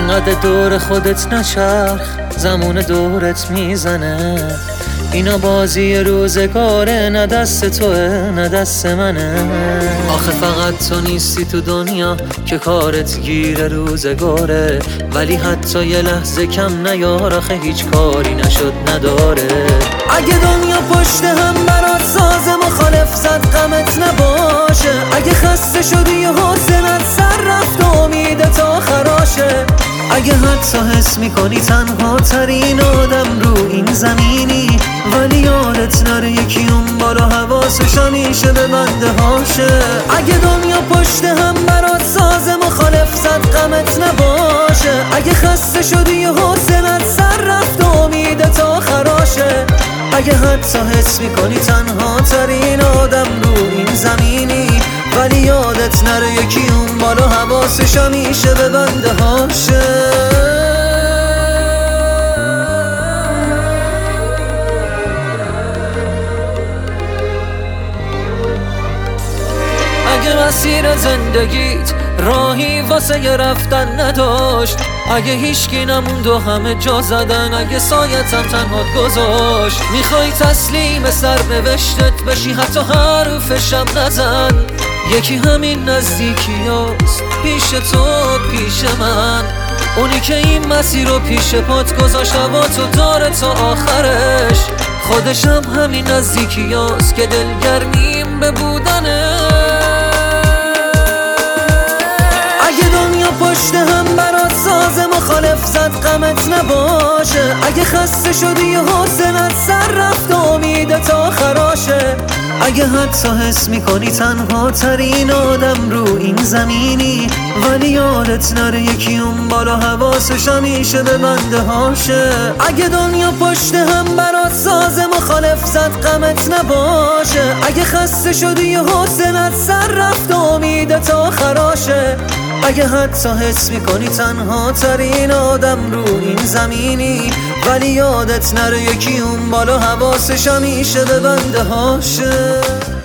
انقدر دور خودت نچرخ، زمان دورت میزنه. اینا بازی روزگاره، نه دست توه نه دست منه. آخه فقط تو نیستی تو دنیا که کارت گیر روزگاره، ولی حتی یه لحظه کم نیار، آخه هیچ کاری نشد نداره. اگه دنیا پشت هم برات ساز مخالف زد غمت نباشه، اگه خسته شدی و حوصلت سر رفت و امید تا خراشه، اگه حتی حس میکنی تنها ترین آدم رو این زمینی، ولی یادت نره یکی اون بالا حواسش همیشه به بنده هاشه. اگه دنیا پشت هم برات ساز مخالف زد غمت نباشه، اگه خسته شدی و حوصلت سر رفت و امید تا خراشه، اگه حتی حس میکنی تنها ترین آدم رو این زمینی، ولی یادت نره یکی اون بالا حواسش همیشه به بنده هاشه. اگه مسیر زندگیت راهی واسه ی رفتن نداشت، اگه هیچکی نموند و همه جا زدن، اگه سایتم تنهات گذاشت، میخوای تسلیم سرنوشتت بشی حتی حرفشم نزن، یکی همین نزدیکیاست پیش تو پیش من، اونی که این مسیر رو پیش پات گذاشت هوا تو داره تا آخرش، خودشم همین نزدیکیاست که دلگرمیم به بودنه. اگه دنیا پشت هم برات ساز مخالف زد غمت نباشه، اگه خسته شدی و حوصلت سر رفت و امید تا خراشه، اگه حتی حس میکنی تنها ترین آدم رو این زمینی، ولی یادت نره یکی اون بالا حواسش همیشه به بنده هاشه. اگه دنیا پشت هم برات ساز مخالف زد غمت نباشه، اگه خسته شدی و حوصلت سر رفت و امید تا خراشه، اگه حتی حس میکنی تنها ترین آدم رو این زمینی، ولی یادت نره یکی اون بالا حواسش همیشه به بنده هاشه.